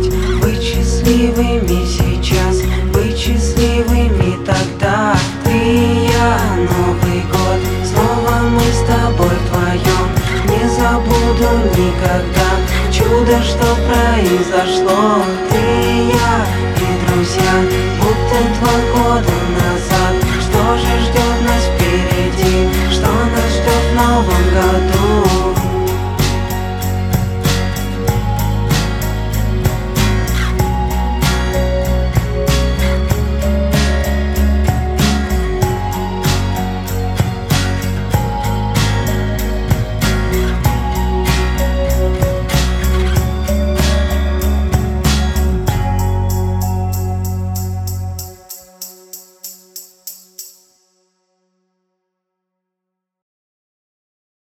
Быть счастливыми сейчас, быть счастливыми тогда. Ты и я, Новый год, снова мы с тобой вдвоем. Не забуду никогда чудо, что произошло. Ты и я, и друзья, будто 2 года назад.